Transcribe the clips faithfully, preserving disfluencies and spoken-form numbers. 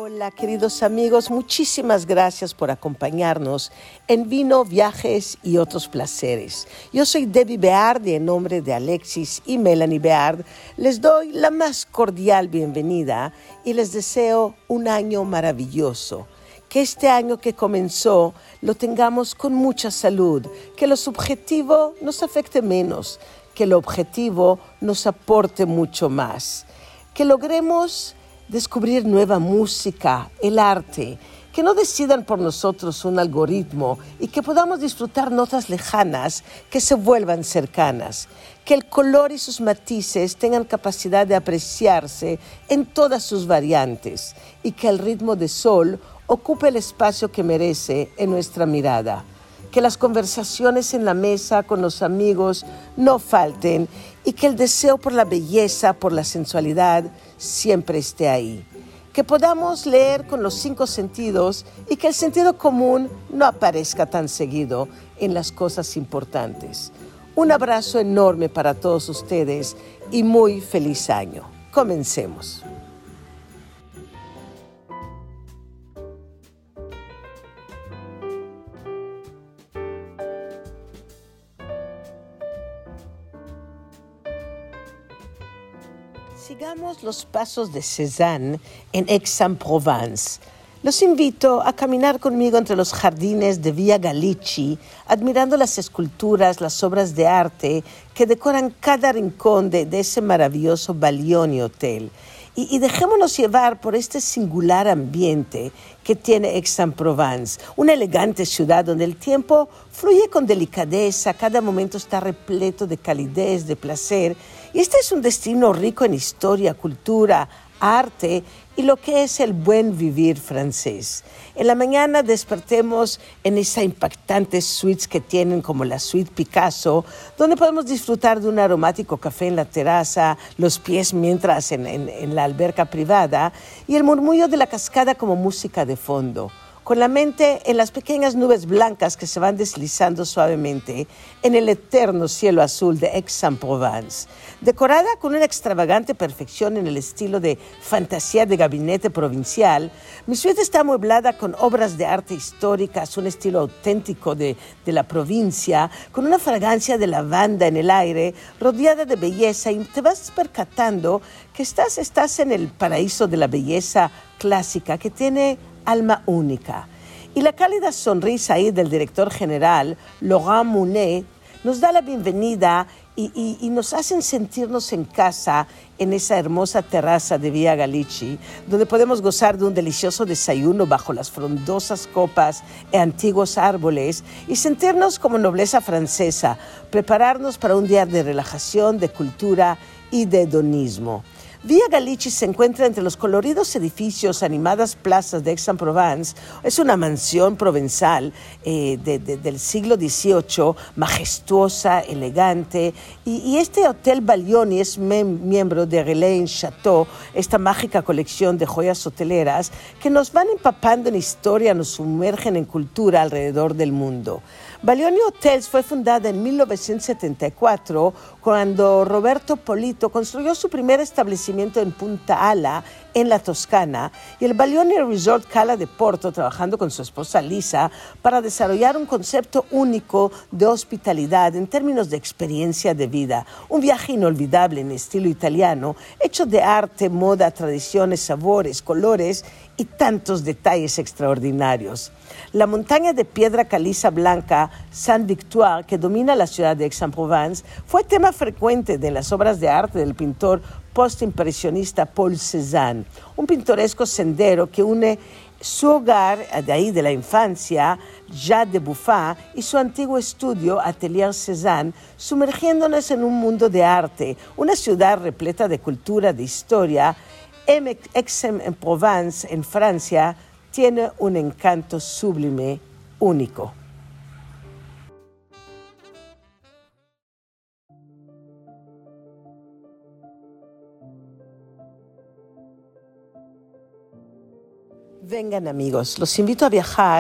Hola, queridos amigos, muchísimas gracias por acompañarnos en Vino, Viajes y Otros Placeres. Yo soy Debbie Beard y en nombre de Alexis y Melanie Beard les doy la más cordial bienvenida y les deseo un año maravilloso. Que este año que comenzó lo tengamos con mucha salud, que lo subjetivo nos afecte menos, que lo objetivo nos aporte mucho más, que logremos descubrir nueva música, el arte, que no decidan por nosotros un algoritmo y que podamos disfrutar notas lejanas que se vuelvan cercanas, que el color y sus matices tengan capacidad de apreciarse en todas sus variantes y que el ritmo de sol ocupe el espacio que merece en nuestra mirada. Que las conversaciones en la mesa con los amigos no falten y que el deseo por la belleza, por la sensualidad, siempre esté ahí. Que podamos leer con los cinco sentidos y que el sentido común no aparezca tan seguido en las cosas importantes. Un abrazo enorme para todos ustedes y muy feliz año. Comencemos. Sigamos los pasos de Cézanne en Aix-en-Provence. Los invito a caminar conmigo entre los jardines de Via Gallici, admirando las esculturas, las obras de arte que decoran cada rincón de, de ese maravilloso Baglioni Hotel. Y, y dejémonos llevar por este singular ambiente que tiene Aix-en-Provence, una elegante ciudad donde el tiempo fluye con delicadeza, cada momento está repleto de calidez, de placer. Y este es un destino rico en historia, cultura, arte y lo que es el buen vivir francés. En la mañana despertemos en esa impactante suites que tienen como la suite Picasso, donde podemos disfrutar de un aromático café en la terraza, los pies mientras en, en, en la alberca privada y el murmullo de la cascada como música de fondo. Con la mente en las pequeñas nubes blancas que se van deslizando suavemente en el eterno cielo azul de Aix-en-Provence. Decorada con una extravagante perfección en el estilo de fantasía de gabinete provincial, mi suite está amueblada con obras de arte históricas, un estilo auténtico de, de la provincia, con una fragancia de lavanda en el aire, rodeada de belleza, y te vas percatando que estás, estás en el paraíso de la belleza clásica que tiene alma única. Y la cálida sonrisa ahí del director general, Laurent Mounet, nos da la bienvenida y, y, y nos hacen sentirnos en casa en esa hermosa terraza de Via Gallici, donde podemos gozar de un delicioso desayuno bajo las frondosas copas e antiguos árboles y sentirnos como nobleza francesa, prepararnos para un día de relajación, de cultura y de hedonismo. Via Gallici se encuentra entre los coloridos edificios, animadas plazas de Aix-en-Provence. Es una mansión provenzal eh, de, de, del siglo dieciocho, majestuosa, elegante. Y, y este Hotel Baglioni es mem- miembro de Relais Chateau, esta mágica colección de joyas hoteleras que nos van empapando en historia, nos sumergen en cultura alrededor del mundo. Baglioni Hotels fue fundada en mil novecientos setenta y cuatro cuando Roberto Polito construyó su primer establecimiento en Punta Ala, en la Toscana, y el Baglioni Resort Cala de Porto, trabajando con su esposa Lisa para desarrollar un concepto único de hospitalidad en términos de experiencia de vida. Un viaje inolvidable en estilo italiano, hecho de arte, moda, tradiciones, sabores, colores y tantos detalles extraordinarios. La montaña de piedra caliza blanca Saint-Victoire, que domina la ciudad de Aix-en-Provence, fue tema frecuente de las obras de arte del pintor postimpresionista Paul Cézanne, un pintoresco sendero que une su hogar, de ahí de la infancia, Jade de Buffat, y su antiguo estudio, Atelier Cézanne, sumergiéndonos en un mundo de arte, una ciudad repleta de cultura, de historia. Aix-en-Provence, en Francia, tiene un encanto sublime, único. Vengan amigos, los invito a viajar a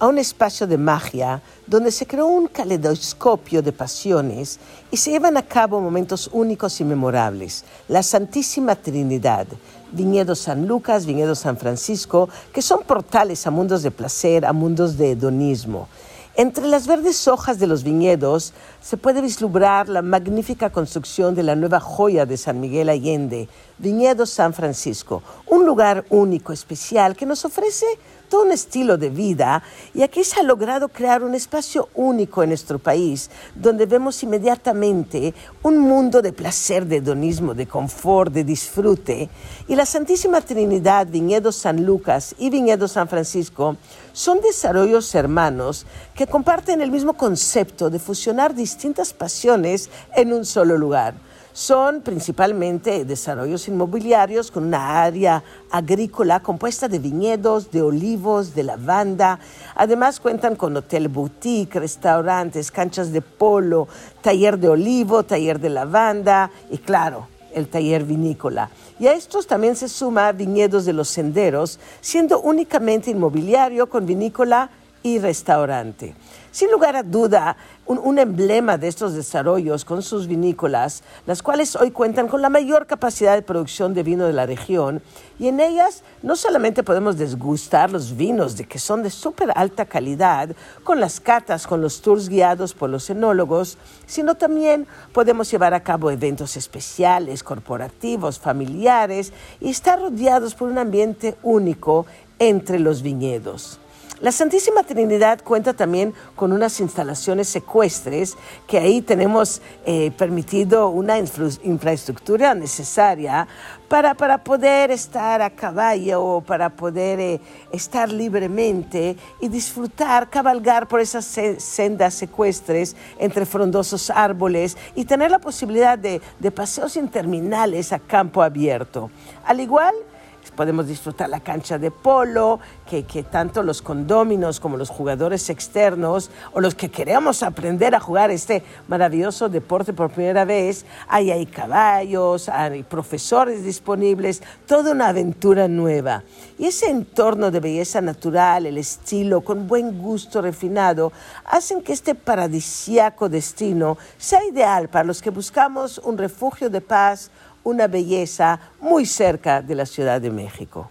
a un espacio de magia donde se creó un caleidoscopio de pasiones y se llevan a cabo momentos únicos y memorables. La Santísima Trinidad, Viñedo San Lucas, Viñedo San Francisco, que son portales a mundos de placer, a mundos de hedonismo. Entre las verdes hojas de los viñedos se puede vislumbrar la magnífica construcción de la nueva joya de San Miguel Allende, Viñedo San Francisco, un lugar único, especial, que nos ofrece todo un estilo de vida, y aquí se ha logrado crear un espacio único en nuestro país, donde vemos inmediatamente un mundo de placer, de hedonismo, de confort, de disfrute. Y la Santísima Trinidad, Viñedo San Lucas y Viñedo San Francisco son desarrollos hermanos que comparten el mismo concepto de fusionar distintas pasiones en un solo lugar. Son principalmente desarrollos inmobiliarios con una área agrícola compuesta de viñedos, de olivos, de lavanda. Además cuentan con hotel boutique, restaurantes, canchas de polo, taller de olivo, taller de lavanda y, claro, el taller vinícola. Y a estos también se suma Viñedos de los Senderos, siendo únicamente inmobiliario con vinícola y restaurante. Sin lugar a duda, un, un emblema de estos desarrollos con sus vinícolas, las cuales hoy cuentan con la mayor capacidad de producción de vino de la región, y en ellas no solamente podemos degustar los vinos de que son de súper alta calidad, con las catas, con los tours guiados por los enólogos, sino también podemos llevar a cabo eventos especiales, corporativos, familiares, y estar rodeados por un ambiente único entre los viñedos. La Santísima Trinidad cuenta también con unas instalaciones ecuestres, que ahí tenemos eh, permitido una infra- infraestructura necesaria para, para poder estar a caballo, para poder eh, estar libremente y disfrutar, cabalgar por esas se- sendas ecuestres entre frondosos árboles y tener la posibilidad de, de paseos interminables a campo abierto. Al igual, podemos disfrutar la cancha de polo, que, que tanto los condóminos como los jugadores externos o los que queremos aprender a jugar este maravilloso deporte por primera vez, hay, hay caballos, hay profesores disponibles, toda una aventura nueva. Y ese entorno de belleza natural, el estilo con buen gusto refinado, hacen que este paradisíaco destino sea ideal para los que buscamos un refugio de paz, una belleza muy cerca de la Ciudad de México.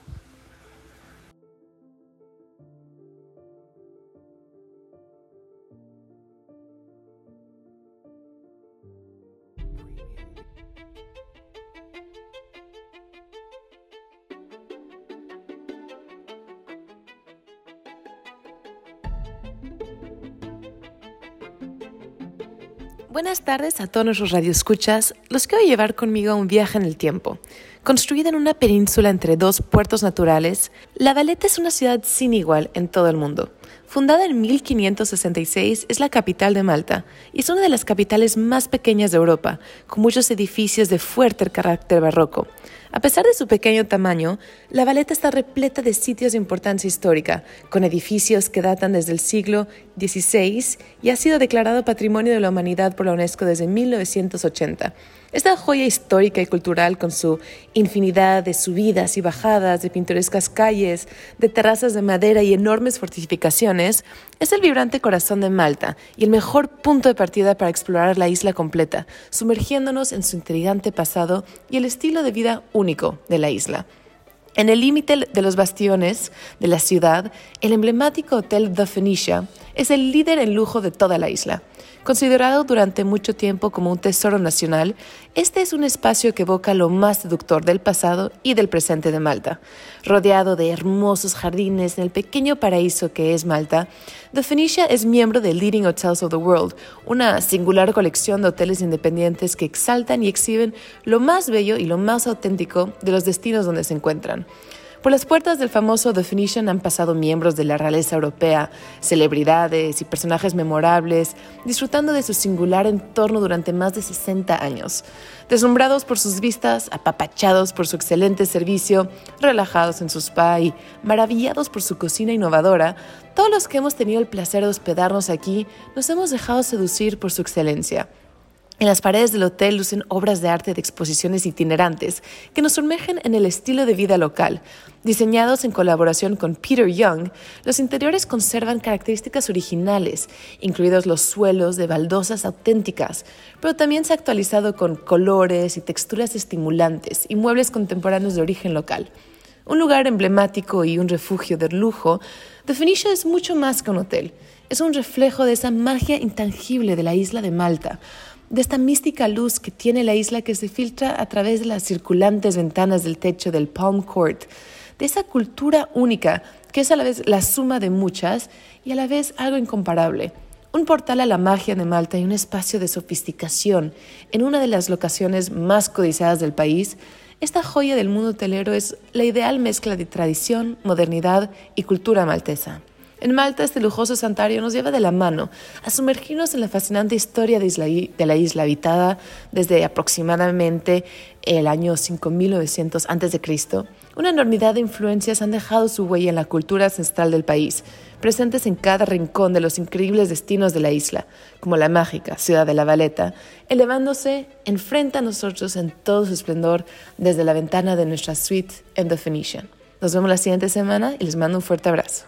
Buenas tardes a todos nuestros radioescuchas. Los quiero llevar conmigo a un viaje en el tiempo. Construida en una península entre dos puertos naturales, La Valeta es una ciudad sin igual en todo el mundo. Fundada en mil quinientos sesenta y seis, es la capital de Malta y es una de las capitales más pequeñas de Europa, con muchos edificios de fuerte carácter barroco. A pesar de su pequeño tamaño, La Valeta está repleta de sitios de importancia histórica, con edificios que datan desde el siglo dieciséis y ha sido declarado Patrimonio de la Humanidad por la UNESCO desde mil novecientos ochenta. Esta joya histórica y cultural, con su infinidad de subidas y bajadas, de pintorescas calles, de terrazas de madera y enormes fortificaciones, es el vibrante corazón de Malta y el mejor punto de partida para explorar la isla completa, sumergiéndonos en su intrigante pasado y el estilo de vida único de la isla. En el límite de los bastiones de la ciudad, el emblemático Hotel The Phoenicia es el líder en lujo de toda la isla. Considerado durante mucho tiempo como un tesoro nacional, este es un espacio que evoca lo más seductor del pasado y del presente de Malta. Rodeado de hermosos jardines en el pequeño paraíso que es Malta, The Phoenicia es miembro de Leading Hotels of the World, una singular colección de hoteles independientes que exaltan y exhiben lo más bello y lo más auténtico de los destinos donde se encuentran. Por las puertas del famoso The Phoenician han pasado miembros de la realeza europea, celebridades y personajes memorables, disfrutando de su singular entorno durante más de sesenta años. Deslumbrados por sus vistas, apapachados por su excelente servicio, relajados en su spa y maravillados por su cocina innovadora, todos los que hemos tenido el placer de hospedarnos aquí nos hemos dejado seducir por su excelencia. En las paredes del hotel lucen obras de arte de exposiciones itinerantes que nos sumergen en el estilo de vida local. Diseñados en colaboración con Peter Young, los interiores conservan características originales, incluidos los suelos de baldosas auténticas, pero también se ha actualizado con colores y texturas estimulantes y muebles contemporáneos de origen local. Un lugar emblemático y un refugio de lujo, The Phoenicia es mucho más que un hotel. Es un reflejo de esa magia intangible de la isla de Malta, de esta mística luz que tiene la isla que se filtra a través de las circulantes ventanas del techo del Palm Court, de esa cultura única que es a la vez la suma de muchas y a la vez algo incomparable. Un portal a la magia de Malta y un espacio de sofisticación en una de las locaciones más codiciadas del país. Esta joya del mundo hotelero es la ideal mezcla de tradición, modernidad y cultura maltesa. En Malta, este lujoso santuario nos lleva de la mano a sumergirnos en la fascinante historia de, isla, de la isla habitada desde aproximadamente el año cinco mil novecientos antes de Cristo. Una enormidad de influencias han dejado su huella en la cultura ancestral del país, presentes en cada rincón de los increíbles destinos de la isla, como la mágica ciudad de La Valeta, elevándose enfrente a nosotros en todo su esplendor desde la ventana de nuestra suite en The Phoenician. Nos vemos la siguiente semana y les mando un fuerte abrazo.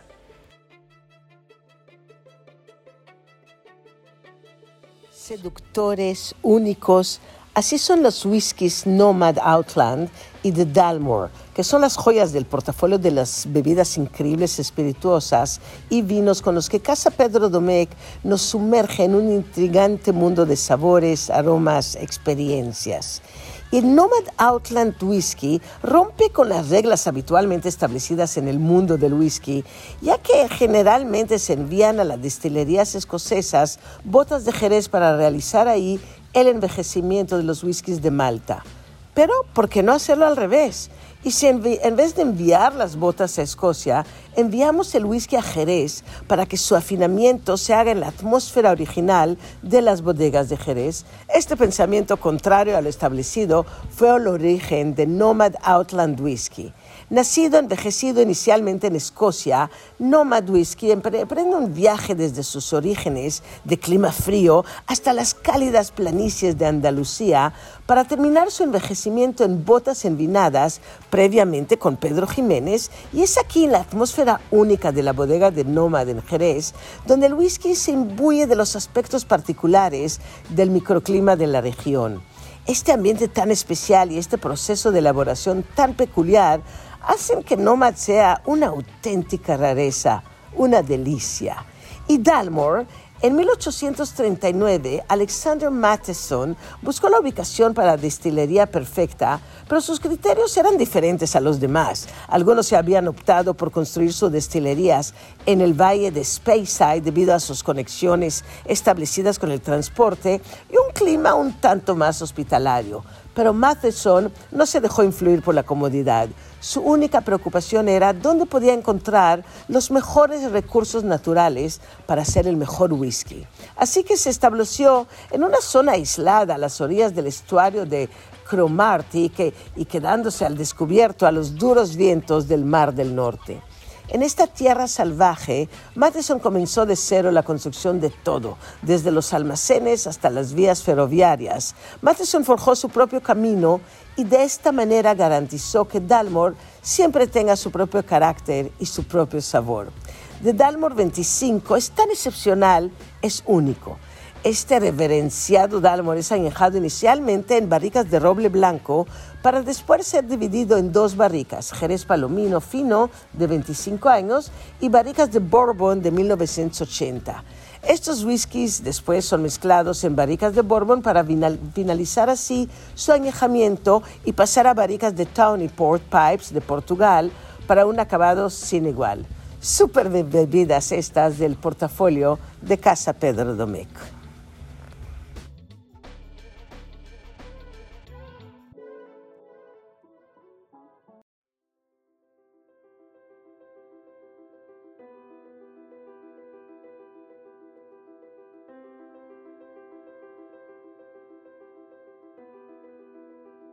Seductores, únicos, así son los whiskies Nomad Outland y The Dalmore, que son las joyas del portafolio de las bebidas increíbles espirituosas y vinos con los que Casa Pedro Domecq nos sumerge en un intrigante mundo de sabores, aromas, experiencias. Y el Nomad Outland Whisky rompe con las reglas habitualmente establecidas en el mundo del whisky, ya que generalmente se envían a las destilerías escocesas botas de Jerez para realizar ahí el envejecimiento de los whiskies de Malta. Pero, ¿por qué no hacerlo al revés? Y si en, en vez de enviar las botas a Escocia, enviamos el whisky a Jerez para que su afinamiento se haga en la atmósfera original de las bodegas de Jerez. Este pensamiento contrario a lo establecido fue el origen de Nomad Outland Whisky. Nacido, envejecido inicialmente en Escocia, Nomad Whisky emprende un viaje desde sus orígenes de clima frío hasta las cálidas planicies de Andalucía para terminar su envejecimiento en botas envinadas previamente con Pedro Jiménez, y es aquí en la atmósfera única de la bodega de Nomad en Jerez donde el whisky se imbuye de los aspectos particulares del microclima de la región. Este ambiente tan especial y este proceso de elaboración tan peculiar hacen que Nomad sea una auténtica rareza, una delicia. Y Dalmore, en mil ochocientos treinta y nueve, Alexander Matheson buscó la ubicación para la destilería perfecta, pero sus criterios eran diferentes a los demás. Algunos se habían optado por construir sus destilerías en el valle de Speyside debido a sus conexiones establecidas con el transporte y un clima un tanto más hospitalario. Pero Matheson no se dejó influir por la comodidad. Su única preocupación era dónde podía encontrar los mejores recursos naturales para hacer el mejor whisky. Así que se estableció en una zona aislada a las orillas del estuario de Cromarty que, y quedándose al descubierto a los duros vientos del Mar del Norte. En esta tierra salvaje, Matheson comenzó de cero la construcción de todo, desde los almacenes hasta las vías ferroviarias. Matheson forjó su propio camino y de esta manera garantizó que Dalmore siempre tenga su propio carácter y su propio sabor. The Dalmore veinticinco es tan excepcional, es único. Este reverenciado Dalmore es añejado inicialmente en barricas de roble blanco para después ser dividido en dos barricas, Jerez Palomino Fino de veinticinco años y barricas de Bourbon de mil novecientos ochenta. Estos whiskies después son mezclados en barricas de Bourbon para finalizar así su añejamiento y pasar a barricas de Tawny Port Pipes de Portugal para un acabado sin igual. Súper bebidas estas del portafolio de Casa Pedro Domecq.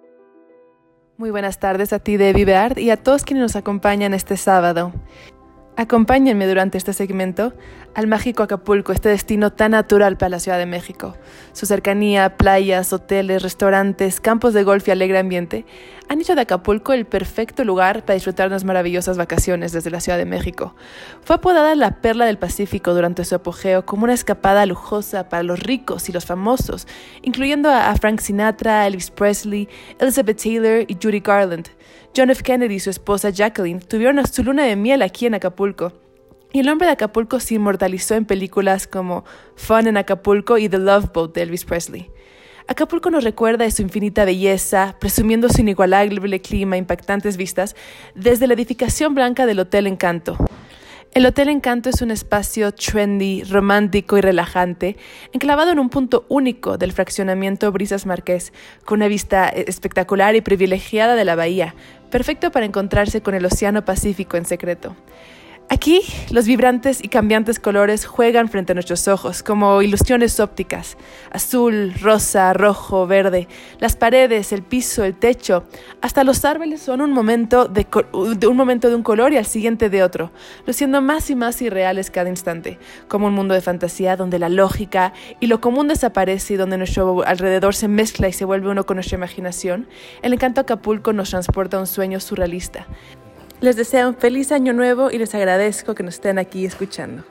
Muy buenas tardes a ti, Debbie Beard, y a todos quienes nos acompañan este sábado. Acompáñenme durante este segmento al mágico Acapulco, este destino tan natural para la Ciudad de México. Su cercanía, playas, hoteles, restaurantes, campos de golf y alegre ambiente han hecho de Acapulco el perfecto lugar para disfrutar unas maravillosas vacaciones desde la Ciudad de México. Fue apodada la Perla del Pacífico durante su apogeo como una escapada lujosa para los ricos y los famosos, incluyendo a Frank Sinatra, Elvis Presley, Elizabeth Taylor y Judy Garland. John F. Kennedy y su esposa Jacqueline tuvieron su luna de miel aquí en Acapulco. Y el nombre de Acapulco se inmortalizó en películas como Fun en Acapulco y The Love Boat de Elvis Presley. Acapulco nos recuerda de su infinita belleza, presumiendo su inigualable clima e impactantes vistas desde la edificación blanca del Hotel Encanto. El Hotel Encanto es un espacio trendy, romántico y relajante, enclavado en un punto único del fraccionamiento Brisas Marqués, con una vista espectacular y privilegiada de la bahía, perfecto para encontrarse con el Océano Pacífico en secreto. Aquí, los vibrantes y cambiantes colores juegan frente a nuestros ojos, como ilusiones ópticas. Azul, rosa, rojo, verde. Las paredes, el piso, el techo, hasta los árboles son un momento de, de un momento de un color y al siguiente de otro, luciendo más y más irreales cada instante, como un mundo de fantasía donde la lógica y lo común desaparece y donde nuestro alrededor se mezcla y se vuelve uno con nuestra imaginación. El encanto Acapulco nos transporta a un sueño surrealista. Les deseo un feliz año nuevo y les agradezco que nos estén aquí escuchando.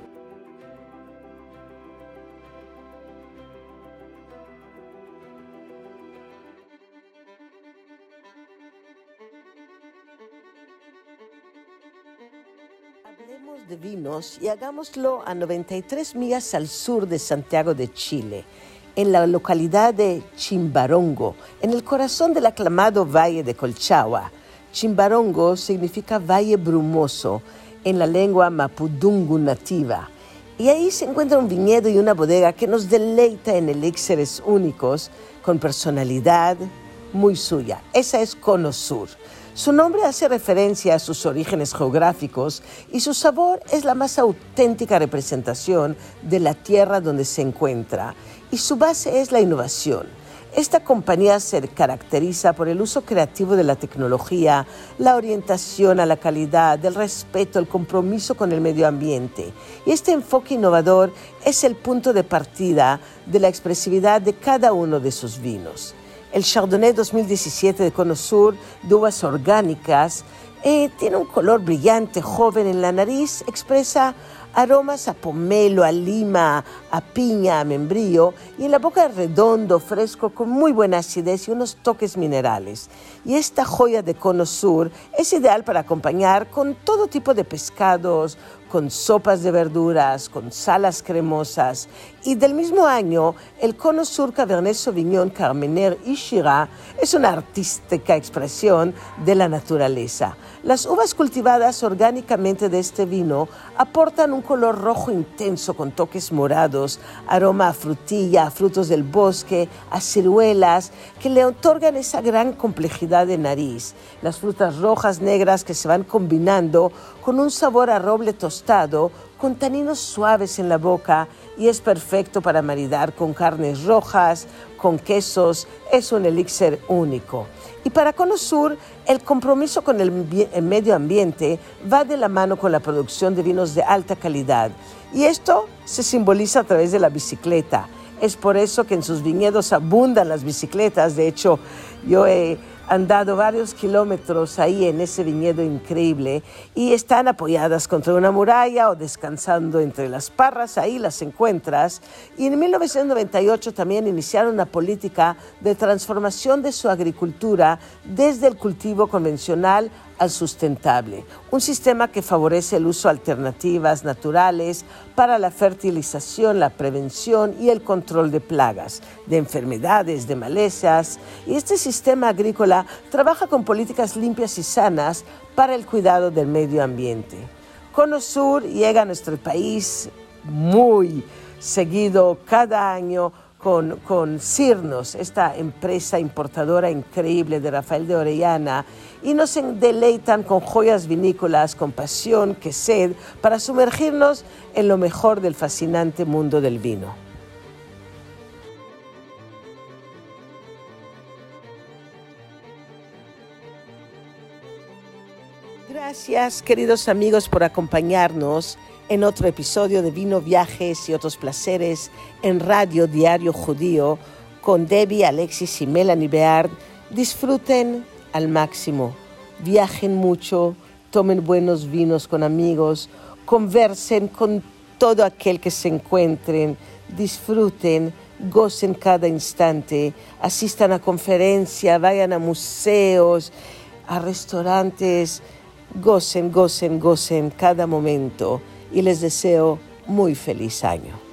Hablemos de vinos y hagámoslo a noventa y tres millas al sur de Santiago de Chile, en la localidad de Chimbarongo, en el corazón del aclamado Valle de Colchagua. Chimbarongo significa valle brumoso en la lengua mapudungun nativa. Y ahí se encuentra un viñedo y una bodega que nos deleita en elixires únicos con personalidad muy suya. Esa es Cono Sur. Su nombre hace referencia a sus orígenes geográficos y su sabor es la más auténtica representación de la tierra donde se encuentra. Y su base es la innovación. Esta compañía se caracteriza por el uso creativo de la tecnología, la orientación a la calidad, el respeto, el compromiso con el medio ambiente. Y este enfoque innovador es el punto de partida de la expresividad de cada uno de sus vinos. El Chardonnay dos mil diecisiete de Cono Sur, de uvas orgánicas, eh, tiene un color brillante, joven en la nariz, expresa aromas a pomelo, a lima, a piña, a membrillo, y en la boca es redondo, fresco, con muy buena acidez y unos toques minerales. Y esta joya de Cono Sur es ideal para acompañar con todo tipo de pescados, con sopas de verduras, con salas cremosas. Y del mismo año, el Cono Sur Cabernet Sauvignon Carmenère y Shiraz es una artística expresión de la naturaleza. Las uvas cultivadas orgánicamente de este vino aportan un color rojo intenso con toques morados, aroma a frutilla, a frutos del bosque, a ciruelas, que le otorgan esa gran complejidad de nariz. Las frutas rojas, negras que se van combinando con un sabor a roble tostado, con taninos suaves en la boca, y es perfecto para maridar con carnes rojas, con quesos. Es un elixir único. Y para Cono Sur, el compromiso con el, el medio ambiente va de la mano con la producción de vinos de alta calidad. Y esto se simboliza a través de la bicicleta. Es por eso que en sus viñedos abundan las bicicletas. De hecho, yo he andado varios kilómetros ahí en ese viñedo increíble y están apoyadas contra una muralla o descansando entre las parras, ahí las encuentras. Y en mil novecientos noventa y ocho también iniciaron una política de transformación de su agricultura desde el cultivo convencional al sustentable, un sistema que favorece el uso de alternativas naturales para la fertilización, la prevención y el control de plagas, de enfermedades, de malezas. Y este sistema agrícola trabaja con políticas limpias y sanas para el cuidado del medio ambiente. Cono Sur llega a nuestro país muy seguido cada año con, con Cirnos, esta empresa importadora increíble de Rafael de Orellana, y nos deleitan con joyas vinícolas, con pasión, que sed, para sumergirnos en lo mejor del fascinante mundo del vino. Gracias, queridos amigos, por acompañarnos en otro episodio de Vino, Viajes y Otros Placeres en Radio Diario Judío con Debbie, Alexis y Melanie Beard. Disfruten al máximo, viajen mucho, tomen buenos vinos con amigos, conversen con todo aquel que se encuentren, disfruten, gocen cada instante, asistan a conferencias, vayan a museos, a restaurantes, gocen, gocen, gocen cada momento y les deseo muy feliz año.